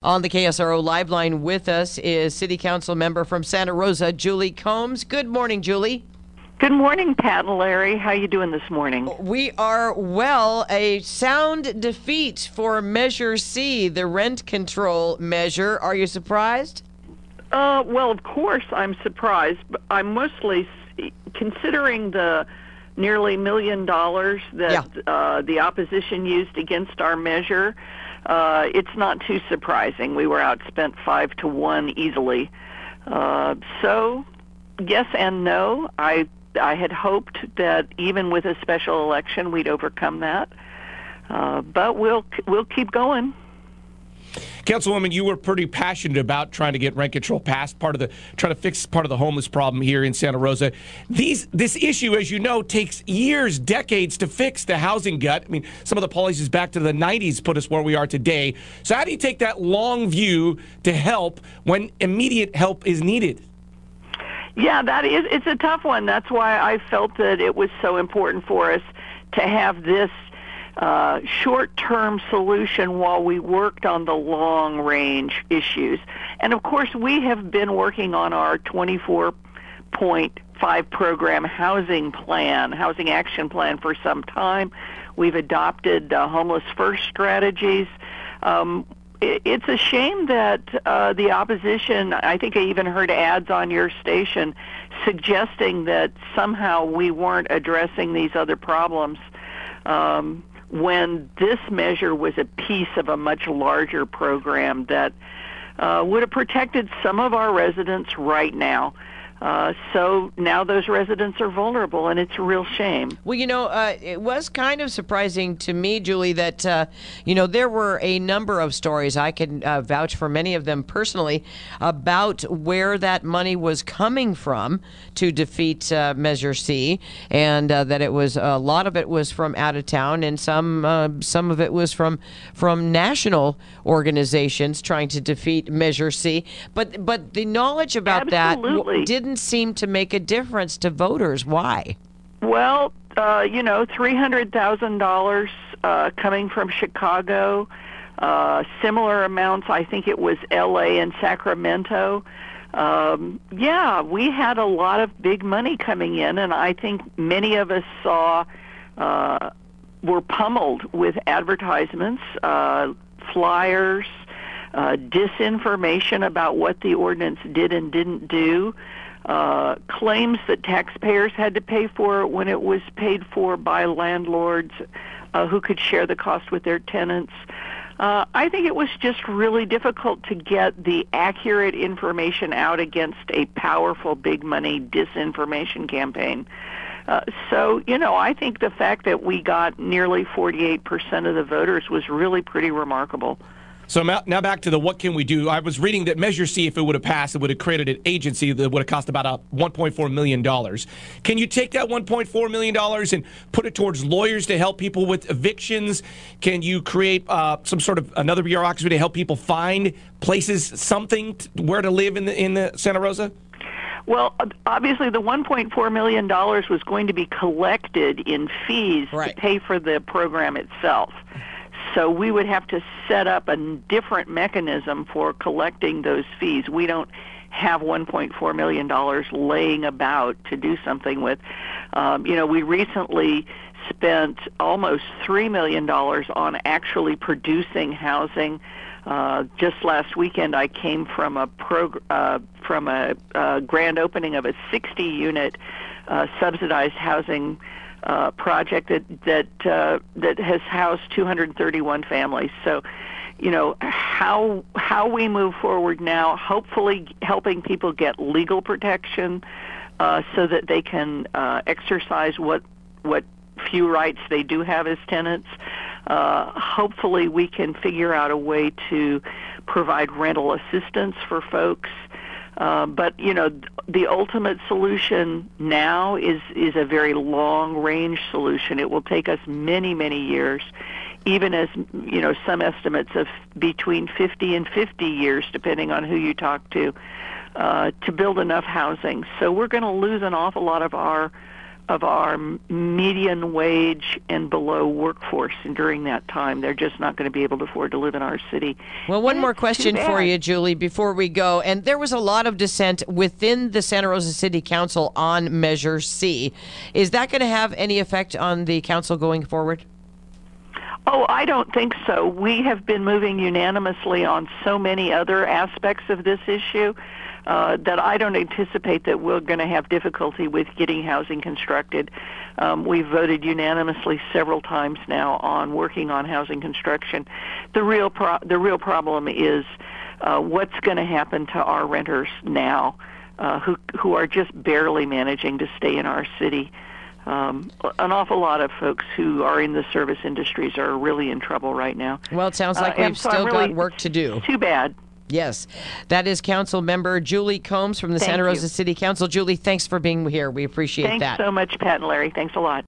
On the KSRO Live Line with us is City Council member from Santa Rosa, Julie Combs. Good morning, Julie. Good morning, Pat and Larry. How you doing this morning? We are well. A sound defeat for Measure C, the rent control measure. Are you surprised? Well, of course I'm surprised, but I'm mostly considering the nearly $1 million that the opposition used against our measure. It's not too surprising. We were outspent 5-1 easily. So, yes and no. I had hoped that even with a special election we'd overcome that, but we'll keep going. Councilwoman, you were pretty passionate about trying to get rent control passed, trying to fix part of the homeless problem here in Santa Rosa. This issue, as you know, takes years, decades to fix the housing gut. I mean, some of the policies back to the 90s put us where we are today. So how do you take that long view to help when immediate help is needed? Yeah, it's a tough one. That's why I felt that it was so important for us to have this short-term solution while we worked on the long-range issues. And of course, we have been working on our 24-point-5 program housing action plan for some time. We've adopted homeless first strategies. It's a shame that the opposition, I think I even heard ads on your station suggesting that somehow we weren't addressing these other problems when this measure was a piece of a much larger program that would have protected some of our residents right now. So now those residents are vulnerable, and it's a real shame. Well, it was kind of surprising to me, Julie, that, there were a number of stories, I can vouch for many of them personally, about where that money was coming from to defeat Measure C, and that it was a lot of it was from out of town, and some of it was from national organizations trying to defeat Measure C. But the knowledge about Absolutely. that didn't seem to make a difference to voters. Why? Well, $300,000 coming from Chicago, similar amounts, I think it was L.A. and Sacramento. We had a lot of big money coming in, and I think many of us were pummeled with advertisements, flyers, disinformation about what the ordinance did and didn't do, claims that taxpayers had to pay for it when it was paid for by landlords who could share the cost with their tenants. I think it was just really difficult to get the accurate information out against a powerful big money disinformation campaign. I think the fact that we got nearly 48% of the voters was really pretty remarkable. So now back to the what can we do. I was reading that Measure C, if it would have passed, it would have created an agency that would have cost about $1.4 million. Can you take that $1.4 million and put it towards lawyers to help people with evictions? Can you create some sort of another bureaucracy to help people find places, where to live in the Santa Rosa? Well, obviously the $1.4 million was going to be collected in fees to pay for the program itself. So we would have to set up a different mechanism for collecting those fees. We don't have $1.4 million laying about to do something with. We recently spent almost $3 million on actually producing housing. Just last weekend, I came from a grand opening of a 60-unit subsidized housing project that has housed 231 families. So, how we move forward now, hopefully helping people get legal protection so that they can exercise what few rights they do have as tenants. Hopefully we can figure out a way to provide rental assistance for folks. But the ultimate solution now is a very long-range solution. It will take us many, many years, even as, some estimates of between 50 and 50 years, depending on who you talk to build enough housing. So we're going to lose an awful lot of our of our median wage and below workforce, and during that time, they're just not going to be able to afford to live in our city. Well, one And more it's question too for bad. you, Julie, before we go. And there was a lot of dissent within the Santa Rosa City Council on Measure C. Is that going to have any effect on the council going forward? Oh, I don't think so. We have been moving unanimously on so many other aspects of this issue that I don't anticipate that we're going to have difficulty with getting housing constructed. We've voted unanimously several times now on working on housing construction. The real problem is what's going to happen to our renters now, who are just barely managing to stay in our city. An awful lot of folks who are in the service industries are really in trouble right now. Well, it sounds like and we've so still I'm really- got work to do. Too bad. Yes. That is Council Member Julie Combs from the Thank Santa you. Rosa City Council. Julie, thanks for being here. We appreciate Thanks that. so much, Pat and Larry. Thanks a lot.